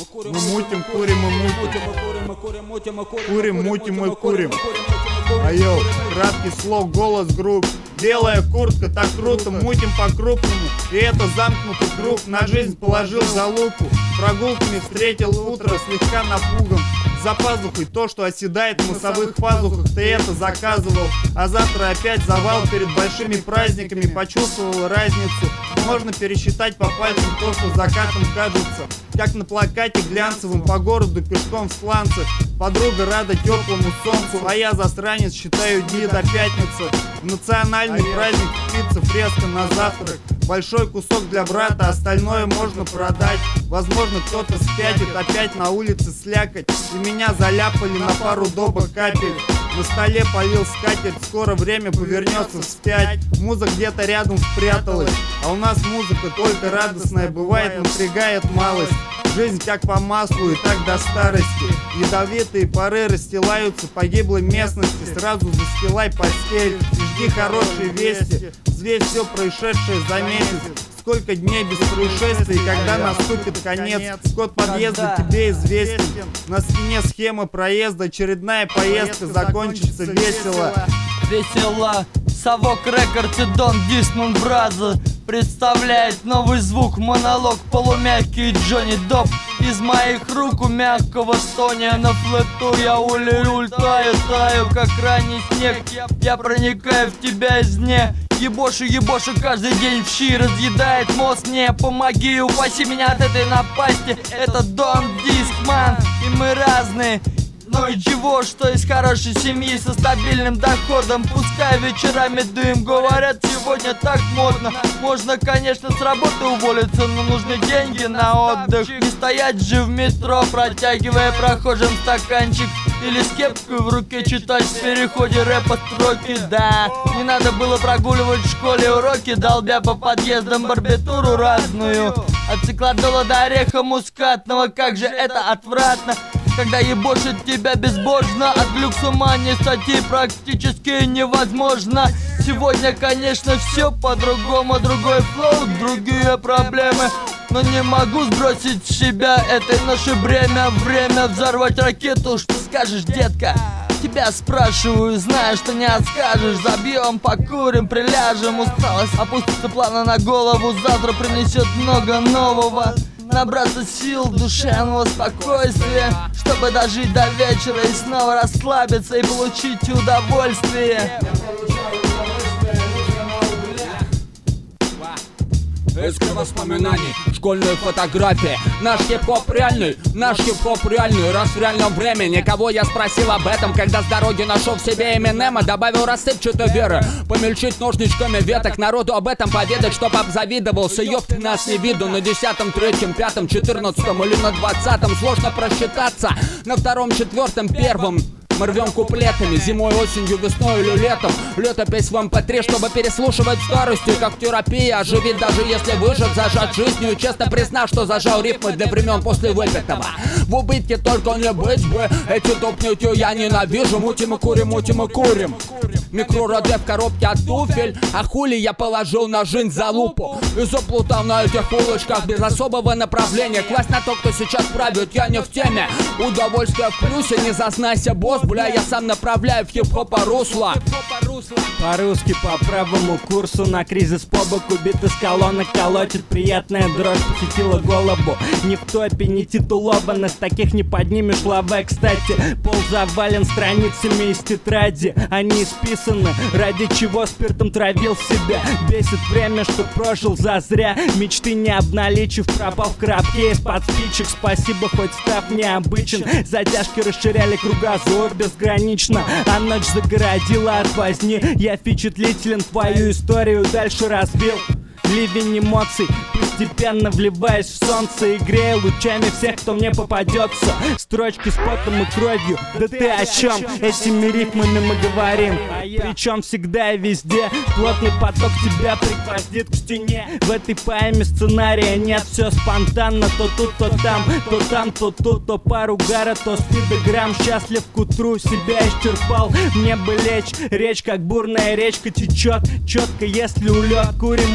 Мы мутим, курим и мутим. Курим, мутим и курим. Айо, краткий слог, голос групп. Белая куртка, так круто, мутим по-крупному. И это замкнутый круг, на жизнь положил залупу. Прогулками встретил утро, слегка напуган. За пазухой то, что оседает в носовых пазухах, ты это заказывал. А завтра опять завал перед большими праздниками. Почувствовал разницу. Можно пересчитать по пальцам то, что закатом кажется. Как на плакате глянцевым по городу пешком в сланцах. Подруга рада теплому солнцу, а я засранец, считаю дни до пятницы. Национальный праздник, пицца, фреска на завтрак. Большой кусок для брата, остальное можно продать. Возможно, кто-то спятит, опять на улице слякоть. И меня заляпали на пару добок капель. На столе полил скатерть, скоро время повернется вспять. Муза где-то рядом спряталась, а у нас музыка только радостная. Бывает, напрягает малость. Жизнь как по маслу и так до старости. Ядовитые пары расстилаются по гиблой местности. Сразу застилай постель и жди хорошие вести. Взвесь все происшедшее за месяц. Сколько дней без происшествий, когда наступит конец. Код подъезда тебе известен. На стене схема проезда. Очередная поездка закончится весело. Весело. Совок Рекордс и Дон Дисмон Бразер представляет новый звук, монолог полумягкий Джонни Доп. Из моих рук у мягкого стоня на флету я улетаю, таю, как ранний снег. Я проникаю в тебя из дне. Ебошу каждый день в щи, разъедает мозг. Не помоги, упаси меня от этой напасти. Это Дон Дискман, и мы разные. Ну и чего, что из хорошей семьи со стабильным доходом. Пускай вечерами дым, говорят, сегодня так модно. Можно, конечно, с работы уволиться, но нужны деньги на отдых. Не стоять же в метро, протягивая прохожим стаканчик. Или с кепкой в руке читать в переходе рэпа строки. Да, не надо было прогуливать в школе уроки, долбя по подъездам барбитуру разную. От циклодола до ореха мускатного, как же это отвратно. Когда ебошит тебя безбожно, от глюксомании статьи практически невозможно. Сегодня, конечно, все по-другому, другой флоу, другие проблемы. Но не могу сбросить с себя этой ноши бремя. Время взорвать ракету, что скажешь, детка? Тебя спрашиваю, знаю, что не отскажешь. Забьем, покурим, приляжем. Усталость опустится плавно на голову. Завтра принесет много нового. Набраться сил, душевного спокойствия, чтобы дожить до вечера и снова расслабиться и получить удовольствие. Искра воспоминаний, школьные фотографии. Наш хип-хоп реальный, раз в реальном времени. Кого я спросил об этом, когда с дороги нашел в себе Эминема. Добавил рассыпчатой веры, помельчить ножничками веток. Народу об этом поведать, чтоб обзавидовался. Ёпты, нас не видно на 10-м, 3-м, 5-м, 14-м или на 20-м. Сложно просчитаться на 2-м, 4-м, 1-м. Мы рвем куплетами зимой, осенью, весной или летом. Летопись в MP3, чтобы переслушивать старостью, как терапия. Оживить даже если выжат, зажать жизнью. Честно признав, что зажал рифмы для времен после выпитого. В убытке только не быть бы. Эти топ-нютью я ненавижу. Мутим и курим, мутим и курим. Микро-роде в коробке от туфель. А хули я положил на жизнь за лупу и заплутал на этих улочках без особого направления. Класть на то, кто сейчас правит, я не в теме. Удовольствие в плюсе, не зазнайся, босс. Бля, я сам направляю в хип-хопа русло. По-русски по правому курсу на кризис по боку. Бит из колонок колотит, приятная дрожь посетила голову. Не в топе, не титулованных, таких не поднимешь лаве. Кстати, пол завален страницами из тетради. Они исписаны, ради чего спиртом травил себя. Бесит время, что прожил зазря. Мечты не обналичив, пропал в коробке из-под спичек. Спасибо, хоть став необычен. Затяжки расширяли кругозор безгранично, а ночь загородила от возни. Я впечатлителен, твою историю дальше разбил. Ливень эмоций, постепенно вливаясь в солнце и грея лучами всех, кто мне попадется. Строчки с потом и кровью, да ты о чем? Этими рифмами мы говорим, причем всегда и везде. Плотный поток тебя пригвоздит к стене. В этой поэме сценария нет, все спонтанно. То тут, то там, то там, то тут. То пару гара, то спидограмм. Счастлив к утру, себя исчерпал. Мне бы лечь, речь как бурная речка течет четко, если улет. Курим убойно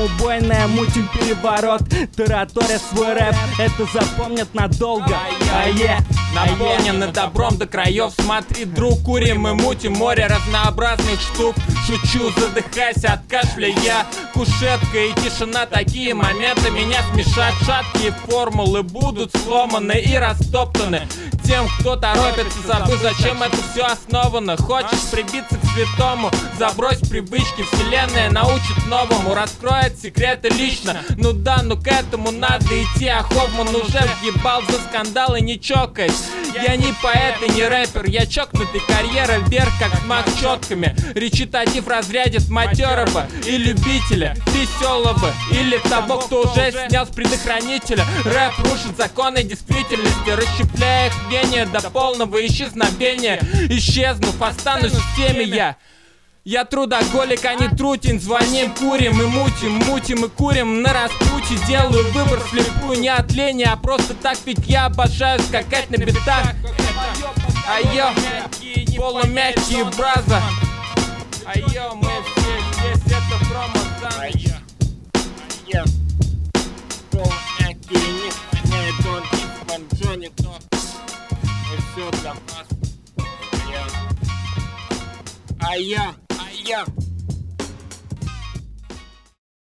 Наверное, мутим переворот, тараторя свой рэп. Это запомнят надолго. Наполнены добром до краев. Смотри, друг, курим и мутим море разнообразных штук. Шучу, задыхайся от кашля. Я кушетка и тишина. Такие моменты меня смешат. Шаткие формулы будут сломаны и растоптаны тем, кто торопится. Забыл, зачем это все основано. Хочешь прибиться к святому, забрось привычки. Вселенная научит новому, раскроет секреты лично. Ну да, ну к этому надо идти. А Хоффман уже въебал за скандалы, не чокаясь. Я не поэт и не рэпер, я чокнутый, карьера вверх, как смак четками. Речитатив разрядит матерого и любителя веселого, или того, кто уже снял с предохранителя. Рэп рушит законы действительности, расщепляя их мнение до полного исчезновения. Исчезнув, останусь в теме я. Я трудоголик, а не трутень. Звоним, курим и мутим, мутим и курим на распутье. Делаю выбор вслепую, не от лени, а просто так, ведь я обожаю скакать на битах. Айо, полумягкие браза. Айо, мы все здесь, это промо. Айо, полумягкие, не склоняет он, Ипман, Джонни, то. И все для вас. Айо.